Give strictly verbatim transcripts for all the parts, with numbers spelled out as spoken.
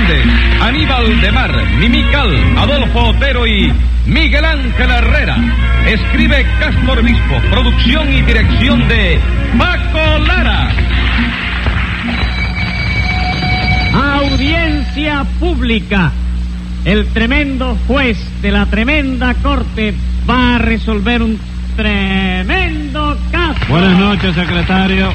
Hernández, Aníbal de Mar, Mimical, Adolfo Otero y Miguel Ángel Herrera. Escribe Castro Obispo, producción y dirección de Paco Lara. Audiencia pública. El tremendo juez de la tremenda corte va a resolver un tremendo caso. Buenas noches, secretario.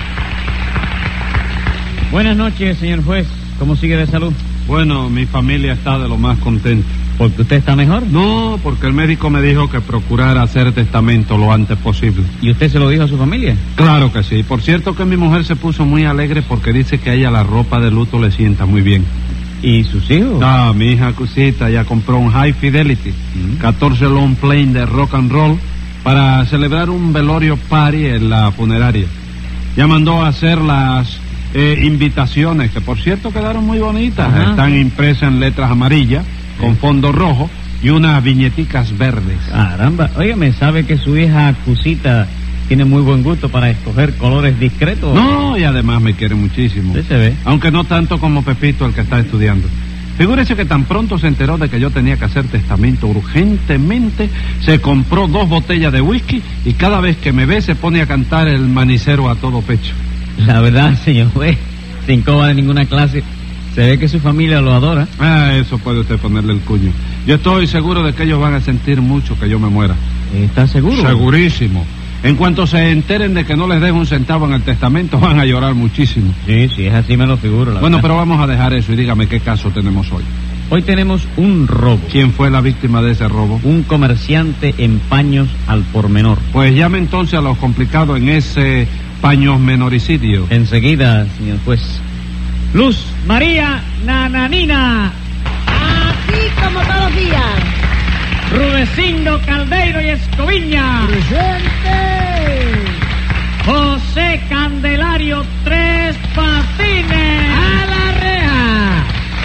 Buenas noches, señor juez. ¿Cómo sigue de salud? Bueno, mi familia está de lo más contenta. ¿Porque usted está mejor? No, porque el médico me dijo que procurara hacer testamento lo antes posible. ¿Y usted se lo dijo a su familia? Claro que sí. Por cierto que mi mujer se puso muy alegre porque dice que a ella la ropa de luto le sienta muy bien. ¿Y sus hijos? Ah, mi hija Cusita ya compró un High Fidelity, ¿Mm? catorce long plane de rock and roll para celebrar un velorio party en la funeraria. Ya mandó a hacer las eh, invitaciones, que por cierto quedaron muy bonitas. Ajá. Están impresas en letras amarillas, sí, con fondo rojo y unas viñeticas verdes. Caramba, óigame, ¿sabe que su hija Cusita tiene muy buen gusto para escoger colores discretos? No, y además me quiere muchísimo. Sí se ve. Aunque no tanto como Pepito, el que está estudiando. Figúrese que tan pronto se enteró de que yo tenía que hacer testamento urgentemente, se compró dos botellas de whisky y cada vez que me ve se pone a cantar el manicero a todo pecho. La verdad, señor juez, sin coba de ninguna clase, se ve que su familia lo adora. Ah, eso puede usted ponerle el cuño. Yo estoy seguro de que ellos van a sentir mucho que yo me muera. ¿Está seguro? Segurísimo. En cuanto se enteren de que no les dejo un centavo en el testamento, van a llorar muchísimo. Sí, sí, es así, me lo figuro. La bueno, verdad. Pero vamos a dejar eso y dígame qué caso tenemos hoy. Hoy tenemos un robo. ¿Quién fue la víctima de ese robo? Un comerciante en paños al por menor. Pues llame entonces a los complicados en ese paños menoricidio. Enseguida, señor juez. Luz María Nananina. Aquí como todos los días. Rudecindo Caldeiro y Escoviña. ¡Presente! José Candelario Tres Patines. ¡A la reja!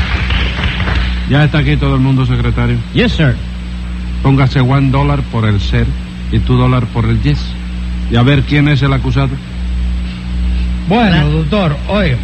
¿Ya está aquí todo el mundo, secretario? Yes, sir. Póngase one dólar por el ser y two dólar por el yes. Y a ver quién es el acusado. Bueno, doctor, oye,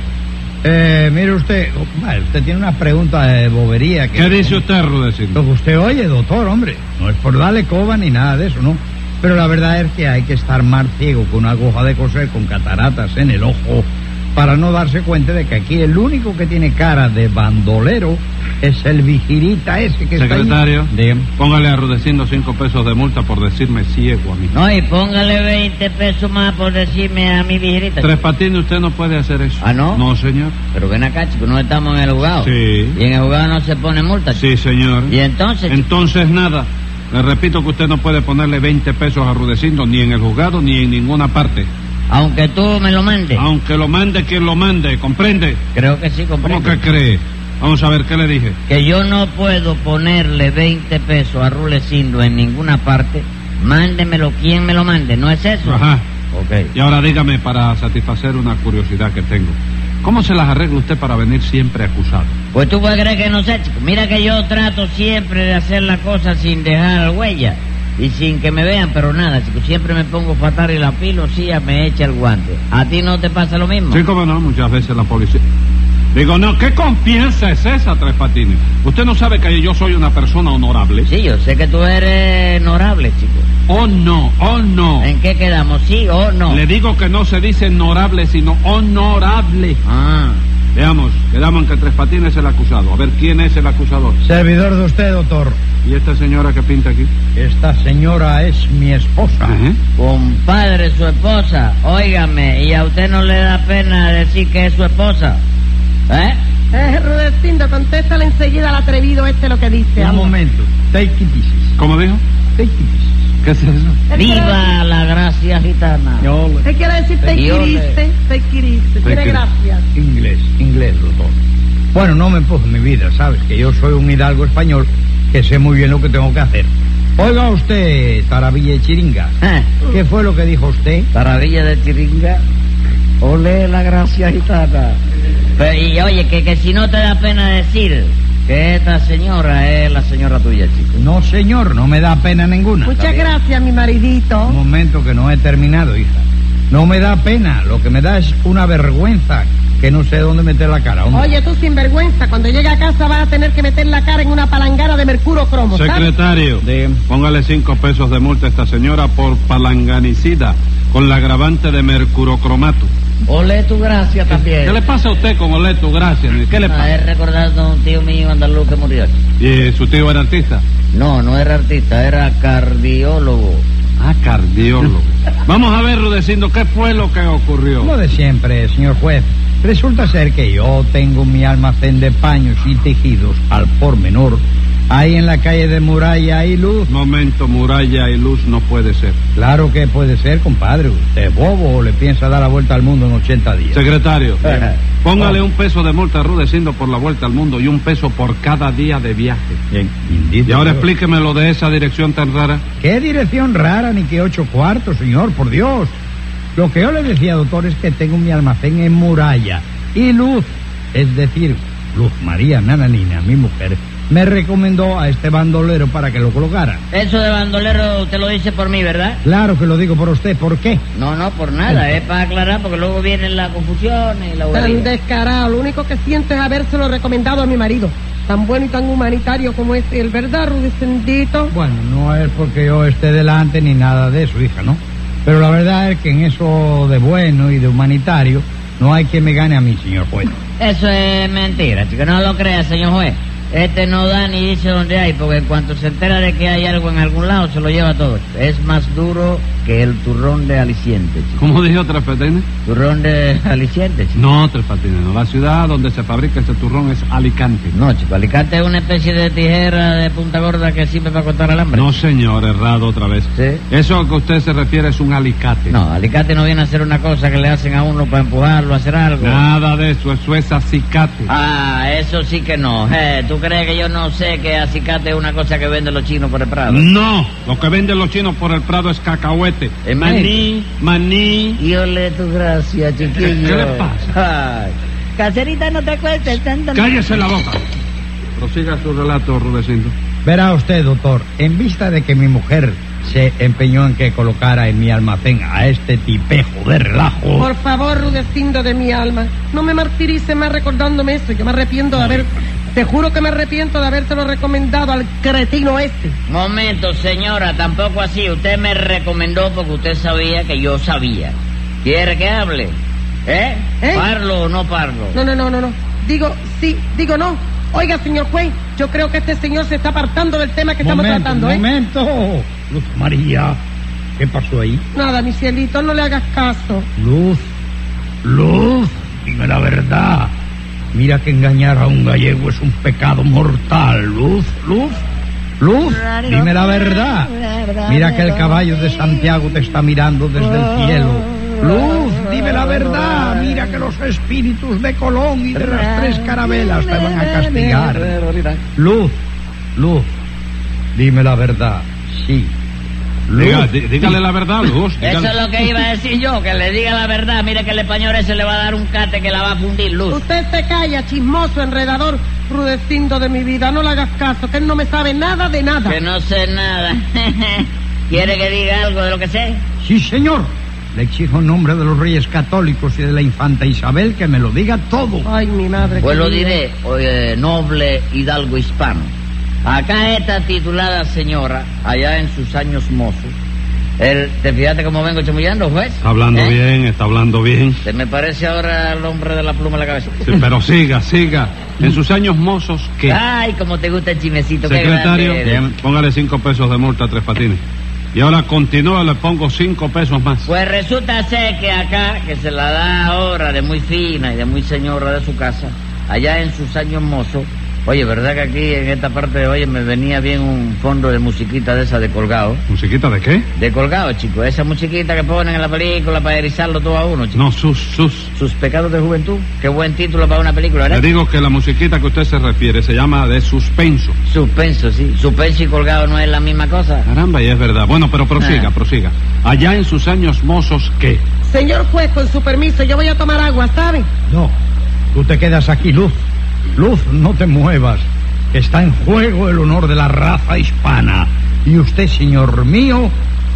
eh, mire usted, bueno, usted tiene una pregunta de bobería. Que ¿Qué dice usted, Rudecindo? Lo que usted oye, doctor, hombre, no es por darle coba ni nada de eso, ¿no? Pero la verdad es que hay que estar más ciego que una aguja de coser con cataratas en el ojo para no darse cuenta de que aquí el único que tiene cara de bandolero es el vigilita ese que Secretario, está ahí. Póngale a Rudecindo cinco pesos de multa por decirme ciego a mí. No, y póngale veinte pesos más por decirme a mi viejita. Tres Patines, usted no puede hacer eso. ¿Ah, no? No, señor. Pero ven acá, chico, no estamos en el juzgado. Sí. Y en el juzgado no se pone multa, chico. Sí, señor. ¿Y entonces, chico? Entonces nada. Le repito que usted no puede ponerle veinte pesos a Rudecindo ni en el juzgado ni en ninguna parte. Aunque tú me lo mandes. Aunque lo mande quien lo mande, ¿comprende? Creo que sí, comprendo. ¿Cómo que cree? Vamos a ver, ¿qué le dije? Que yo no puedo ponerle veinte pesos a Rudecindo en ninguna parte. Mándemelo quien me lo mande, ¿no es eso? Ajá. Ok. Y ahora dígame, para satisfacer una curiosidad que tengo, ¿cómo se las arregla usted para venir siempre acusado? Pues tú puedes creer que no sé, chico. Mira que yo trato siempre de hacer la cosa sin dejar huella y sin que me vean, pero nada, chico. Siempre me pongo fatal y la pilosía me echa el guante. ¿A ti no te pasa lo mismo? Sí, cómo no, muchas veces la policía... Digo, no, ¿qué confianza es esa, Tres Patines? ¿Usted no sabe que yo soy una persona honorable? Sí, yo sé que tú eres honorable, chico. Oh, no, oh, no. ¿En qué quedamos? ¿Sí o no? Le digo que no se dice honorable, sino honorable. Ah. Veamos, quedamos en que Tres Patines es el acusado. A ver, ¿quién es el acusador? Servidor de usted, doctor. ¿Y esta señora que pinta aquí? Esta señora es mi esposa. Ajá. Compadre, su esposa. Óigame, ¿y a usted no le da pena decir que es su esposa? ¿Eh? Eh, Rudecindo, contéstale enseguida al atrevido este lo que dice. Un anda. momento. Take it easy. ¿Cómo dijo? Take it easy. ¿Qué es eso? Él quiere- ¡Viva la gracia gitana! Él quiere decir te Y ole. quiriste, te quiriste. Tiene Te quir- gracias. Inglés, inglés, doctor. Bueno, no me empujo mi vida, ¿sabes? Que yo soy un hidalgo español que sé muy bien lo que tengo que hacer. Oiga usted, Taravilla y Chiringa. ¿Eh? ¿Qué fue lo que dijo usted? Taravilla de chiringa. Ole la gracia gitana. Pero, y oye, que, que si no te da pena decir que esta señora es la señora tuya, chico. No, señor, no me da pena ninguna. Muchas gracias, mi maridito. Un momento que no he terminado, hija. No me da pena, lo que me da es una vergüenza que no sé dónde meter la cara, hombre. Oye, tú sinvergüenza, cuando llegue a casa vas a tener que meter la cara en una palangana de mercurio cromo, ¿sabes? Secretario, póngale cinco pesos de multa a esta señora por palanganicida con la agravante de mercurocromato. Ole tu gracia también. ¿Qué le pasa a usted con Ole tu gracia? ¿Qué le Ah, pasa? he recordado a un tío mío andaluz que murió. ¿Y su tío era artista? No, no era artista, era cardiólogo. Ah, cardiólogo. Vamos a ver, Rudecindo, ¿qué fue lo que ocurrió? Lo de siempre, señor juez. Resulta ser que yo tengo mi almacén de paños y tejidos al por menor ahí en la calle de Muralla y Luz. Momento, Muralla y Luz no puede ser. Claro que puede ser, compadre. ¿Usted es bobo o le piensa dar la vuelta al mundo en ochenta días? Secretario, póngale un peso de multa a Rudecindo por la vuelta al mundo y un peso por cada día de viaje. Bien, indito, Y ahora Dios. explíqueme lo de esa dirección tan rara. ¿Qué dirección rara ni qué ocho cuartos, señor? Por Dios. Lo que yo le decía, doctor, es que tengo mi almacén en Muralla y Luz. Es decir, Luz María Nananina, mi mujer, me recomendó a este bandolero para que lo colocara. Eso de bandolero usted lo dice por mí, ¿verdad? Claro que lo digo por usted. ¿Por qué? No, no, por nada, es para aclarar porque luego viene la confusión y la Tan bobería. descarado, lo único que siento es habérselo recomendado a mi marido. Tan bueno y tan humanitario como es él, ¿verdad, Rudecendito? Bueno, no es porque yo esté delante ni nada de eso, hija, ¿no? Pero la verdad es que en eso de bueno y de humanitario no hay quien me gane a mí, señor juez. Eso es mentira, chico, no lo crea, señor juez. Este no da ni dice dónde hay, porque en cuanto se entera de que hay algo en algún lado, se lo lleva todo. Es más duro que el turrón de aliciente, chico. ¿Cómo dijo Tres Patines? Turrón de aliciente, chico. No, Tres Patines, no. La ciudad donde se fabrica ese turrón es Alicante. No, chico, alicate es una especie de tijera de punta gorda que sirve para cortar alambre. No, señor, errado otra vez. ¿Sí? Eso a que usted se refiere es un alicate. No, alicate no viene a ser una cosa que le hacen a uno para empujarlo a hacer algo. Nada de eso, eso es acicate. Ah, eso sí que no. Eh, ¿Tú crees que yo no sé que acicate es una cosa que venden los chinos por el Prado? No, lo que venden los chinos por el Prado es cacahuete. ¿En Maní, maní. Y ole tu gracia, chiquillo. ¿Qué le pasa? Ay, caserita, no te cuentes tanto. Cállese la boca. Prosiga su relato, Rudecindo. Verá usted, doctor, en vista de que mi mujer se empeñó en que colocara en mi almacén a este tipejo de relajo... Por favor, Rudecindo de mi alma, no me martirice más recordándome eso. Yo me arrepiento de haber... Te juro que me arrepiento de habérselo recomendado al cretino este. Momento, señora, tampoco así. Usted me recomendó porque usted sabía que yo sabía. ¿Quiere que hable? ¿Eh? ¿Eh? ¿Parlo o no parlo? No, no, no, no, no. Digo sí, digo no. Oiga, señor juez, yo creo que este señor se está apartando del tema que estamos momento, tratando, ¿eh? momento. Luz María, ¿qué pasó ahí? Nada, mi cielito, no le hagas caso. Luz, Luz, dime la verdad. Mira que engañar a un gallego es un pecado mortal. Luz, Luz, Luz, dime la verdad. Mira que el caballo de Santiago te está mirando desde el cielo. Luz, dime la verdad. Mira que los espíritus de Colón y de las tres carabelas te van a castigar. Luz, Luz, dime la verdad. Sí. Luz. Diga, dí- dígale la verdad, Luz. Eso dígale. es lo que iba a decir yo, que le diga la verdad. Mire que el español ese le va a dar un cate que la va a fundir, Luz. Usted se calla, chismoso, enredador, Rudecindo de mi vida. No le hagas caso, que él no me sabe nada de nada. Que no sé nada. ¿Quiere que diga algo de lo que sé? Sí, señor. Le exijo en nombre de los Reyes Católicos y de la infanta Isabel que me lo diga todo. Ay, mi madre. Pues lo querida. diré, oye, noble hidalgo hispano. Acá esta titulada señora, allá en sus años mozos, el, ¿te fijaste cómo vengo chamullando, juez? Está hablando ¿Eh? bien, está hablando bien. ¿Te me parece ahora el hombre de la pluma en la cabeza? Sí, pero siga, siga. En sus años mozos, ¿qué? Ay, como te gusta el chimecito, qué Secretario, grande eres. póngale cinco pesos de multa a Tres Patines. Y ahora continúa, le pongo cinco pesos más. Pues resulta ser que acá, que se la da ahora de muy fina y de muy señora de su casa, allá en sus años mozos, oye, ¿verdad que aquí en esta parte, oye, me venía bien un fondo de musiquita de esa de colgado? ¿Musiquita de qué? De colgado, chico, esa musiquita que ponen en la película para erizarlo todo a uno, chico. No, sus, sus. Sus pecados de juventud, qué buen título para una película, Le ¿verdad? digo que la musiquita que usted se refiere se llama de suspenso. Suspenso, sí. Suspenso y colgado no es la misma cosa. Caramba, y es verdad. Bueno, pero prosiga, Ah. prosiga. Allá en sus años mozos, ¿qué? Señor juez, con su permiso, yo voy a tomar agua, ¿sabe? No, tú te quedas aquí, Luz. Luz, no te muevas. Está en juego el honor de la raza hispana. Y usted, señor mío,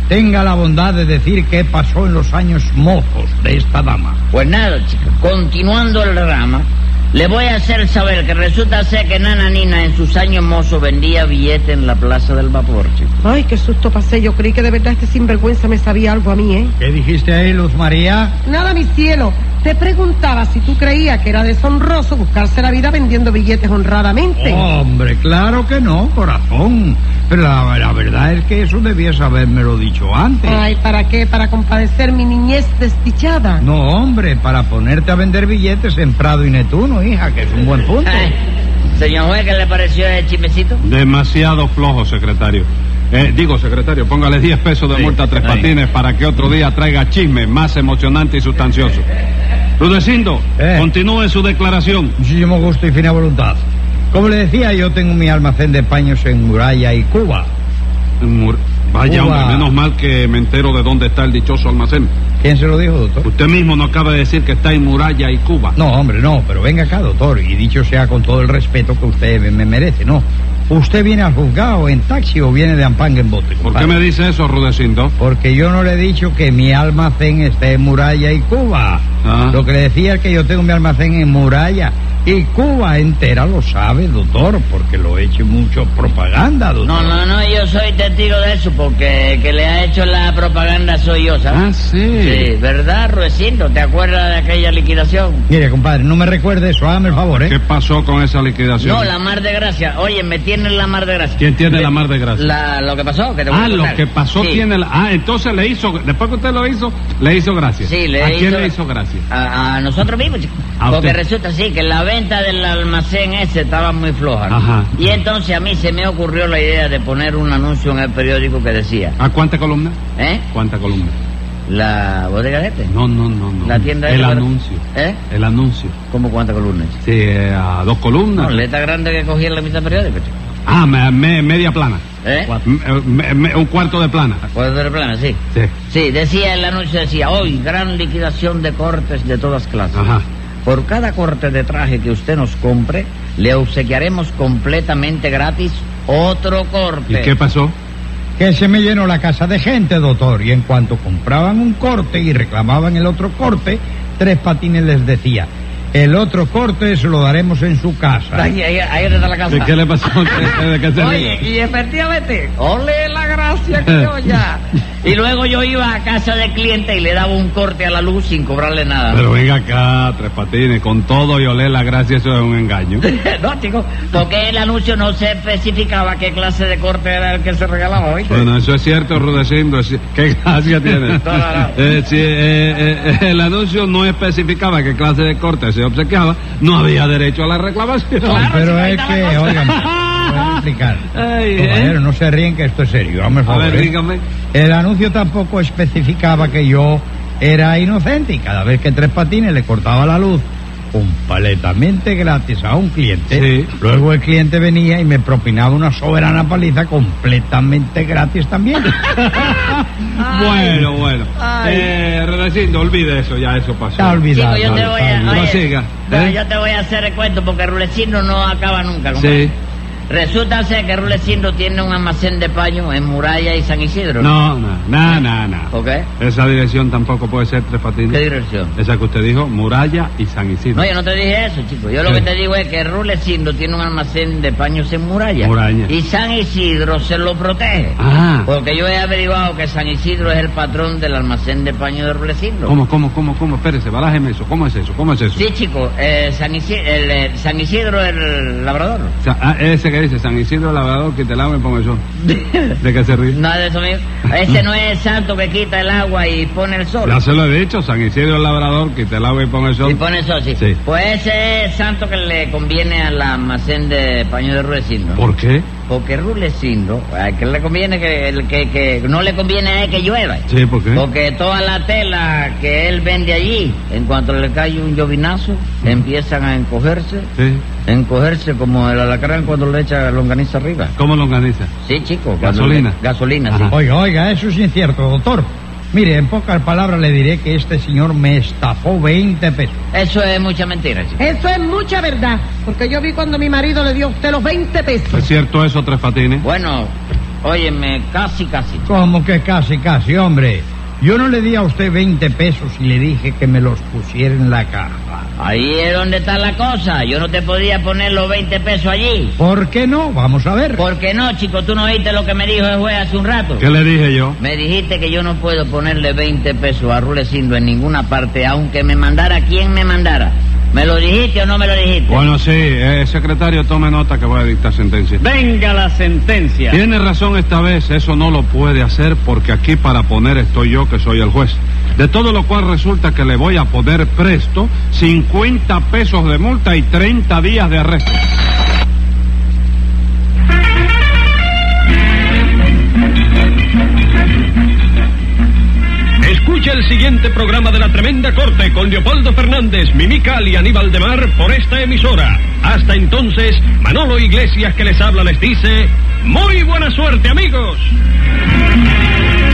tenga la bondad de decir qué pasó en los años mozos de esta dama. Pues nada, chico, continuando el drama, le voy a hacer saber que resulta ser que Nana Nina en sus años mozos vendía billetes en la Plaza del Vapor, chico. Ay, qué susto pasé. Yo creí que de verdad este sinvergüenza me sabía algo a mí, ¿eh? ¿Qué dijiste ahí, Luz María? Nada, mi cielo. Te preguntaba si tú creías que era deshonroso buscarse la vida vendiendo billetes honradamente. Hombre, claro que no, corazón. Pero la, la verdad es que eso debías habérmelo dicho antes. Ay, ¿para qué? ¿Para compadecer mi niñez desdichada? No, hombre, para ponerte a vender billetes en Prado y Netuno, hija, que es un buen punto. Ay, señor juez, ¿qué le pareció el chismecito? Demasiado flojo, secretario. Eh, digo, secretario, póngale diez pesos de Sí, multa a Tres ahí. Patines para que otro día traiga chisme más emocionante y sustancioso. Rudecindo, Eh. continúe su declaración. Muchísimo gusto y fina voluntad. Como le decía, yo tengo mi almacén de paños en Muralla y Cuba. Mur- Vaya, Cuba. hombre, menos mal que me entero de dónde está el dichoso almacén. ¿Quién se lo dijo, doctor? Usted mismo nos acaba de decir que está en Muralla y Cuba. No, hombre, no, pero venga acá, doctor, y dicho sea con todo el respeto que usted me- me merece, ¿no? ¿Usted viene al juzgado en taxi o viene de Ampanga en bote? ¿Por qué compadre? me dice eso, Rudecindo? Porque yo no le he dicho que mi almacén esté en Muralla y Cuba. Ah. Lo que le decía es que yo tengo mi almacén en Muralla y Cuba entera lo sabe, doctor, porque lo he hecho mucho propaganda, doctor. No, no, no, yo soy testigo de eso, porque el que le ha hecho la propaganda soy yo, ¿sabes? Ah, sí. Sí, ¿verdad, Ruecindo? ¿Te acuerdas de aquella liquidación? Mire, compadre, no me recuerde eso, hágame el favor, ¿eh? ¿Qué pasó con esa liquidación? No, la mar de gracia. Oye, me tienen la mar de gracia. ¿Quién tiene la mar de gracia? La, lo que pasó, que te voy Ah, a lo contar. que pasó Sí. tiene la... Ah, entonces le hizo... Después que usted lo hizo, le hizo gracia. Sí, le ¿A hizo... quién le hizo gracia? A, a nosotros mismos, chicos. ¿A Porque usted? resulta así que la venta del almacén ese estaba muy floja, ¿no? Ajá. Y entonces a mí se me ocurrió la idea de poner un anuncio en el periódico que decía, ¿A cuánta columna? ¿eh? ¿Cuánta columna? La bodega de este. No, no, no, no. La tienda El esa, anuncio. ¿Eh? El anuncio. ¿Cómo cuántas columnas? Sí, eh, a dos columnas. No, letra grande que cogí en la mitad periódica, chico. Ah, me- me- media plana. ¿Eh? M- me- me- un cuarto de plana. Puede ser plana, sí. Sí. Sí, decía el anuncio, decía, hoy gran liquidación de cortes de todas clases. Ajá. Por cada corte de traje que usted nos compre, le obsequiaremos completamente gratis otro corte. ¿Y qué pasó? Que se me llenó la casa de gente, doctor, y en cuanto compraban un corte y reclamaban el otro corte, Tres Patines les decía, el otro corte se lo daremos en su casa. Ahí, ahí, ahí está la casa. ¿De qué le pasó? ¿De, de qué se Oye, ríe? y efectivamente, ole la gracia que yo ya. Y luego yo iba a casa del cliente y le daba un corte a la luz sin cobrarle nada. Pero venga acá, Tres Patines, con todo y oler la gracia, eso es un engaño. No, chico, porque el anuncio no se especificaba qué clase de corte era el que se regalaba hoy. Bueno, eso es cierto, Rudecindo. es- ¿Qué gracia tiene? No, no, no. Eh, si eh, eh, el anuncio no especificaba qué clase de corte se obsequiaba, no había derecho a la reclamación. Claro, Pero sí, ahí es está la que, cosa. oigan, voy a explicar. Ay, ¿eh? Caballero, no se ríen que esto es serio, hazme el A favor. ver, ¿eh? dígame. El anuncio tampoco especificaba que yo era inocente y cada vez que Tres Patines le cortaba la luz completamente gratis a un cliente, Sí. luego el cliente venía y me propinaba una soberana paliza completamente gratis también. Bueno, bueno. Ay. Eh, Rudecindo, olvide eso, ya eso pasó. Ya olvidado. Chico, yo te voy a... No oye, siga, no, ¿eh? yo te voy a hacer el cuento porque Rulecino no acaba nunca, compadre. Sí. Resulta ser que Rulecino tiene un almacén de paño en Muralla y San Isidro. No, no, no, no, no. ¿Por qué? Esa dirección tampoco puede ser Tres Patines. ¿Qué dirección? Esa que usted dijo, Muralla y San Isidro. No, yo no te dije eso, chico. Yo lo ¿Qué? que te digo es que Rulecindo tiene un almacén de paños en Muralla. Muralla. Y San Isidro se lo protege. Ah. Porque yo he averiguado que San Isidro es el patrón del almacén de paños de Rulecindo. ¿Cómo, cómo, cómo, cómo? Espérese, balájeme eso. ¿Cómo es eso? ¿Cómo es eso? Sí, chico. Eh, San, Isidro, el, eh, San Isidro es el labrador. O sea, ah, ese que dice San Isidro Labrador, que te lava y pongo eso. ¿De qué se ríe? Nada de eso mío. Ese no es el santo que quita el agua y pone el sol. Ya se lo he dicho, San Isidro Labrador, que te lava y pongo el sol. Y pone el sol, sí. Sí. Pues ese es el santo que le conviene al almacén de paños de Rulecindo. ¿Por qué? Porque Rulecindo, a que le conviene que, el que, que no le conviene a él que llueva. Sí, ¿por qué? Porque toda la tela que él vende allí, en cuanto le cae un llovinazo, empiezan a encogerse, Sí. encogerse como el alacrán cuando le echa longaniza arriba. ¿Cómo lo organiza? Sí, chico. cuando Gasolina. le- gasolina, Ajá. sí. Oiga, oiga, eso es incierto, doctor. Mire, en pocas palabras le diré que este señor me estafó veinte pesos. Eso es mucha mentira, chico. Eso es mucha verdad, porque yo vi cuando mi marido le dio a usted los veinte pesos. ¿Es cierto eso, Tres Patines? Bueno, Óyeme, casi, casi. ¿Cómo que casi, casi, hombre? Yo no le di a usted veinte pesos y le dije que me los pusiera en la caja. Ahí es donde está la cosa. Yo no te podía poner los veinte pesos allí. ¿Por qué no? Vamos a ver. ¿Por qué no, chico? ¿Tú no oíste lo que me dijo el juez hace un rato? ¿Qué le dije yo? Me dijiste que yo no puedo ponerle veinte pesos a Rulecindo en ninguna parte, aunque me mandara quien me mandara. ¿Me lo dijiste o no me lo dijiste? Bueno, sí, eh, secretario, tome nota que voy a dictar sentencia. Venga la sentencia. Tiene razón esta vez, eso no lo puede hacer porque aquí para poner estoy yo que soy el juez. De todo lo cual resulta que le voy a poner presto cincuenta pesos de multa y treinta días de arresto. Escucha el siguiente programa de La Tremenda Corte con Leopoldo Fernández, Mimical y Aníbal de Mar por esta emisora. Hasta entonces, Manolo Iglesias que les habla les dice, ¡muy buena suerte, amigos!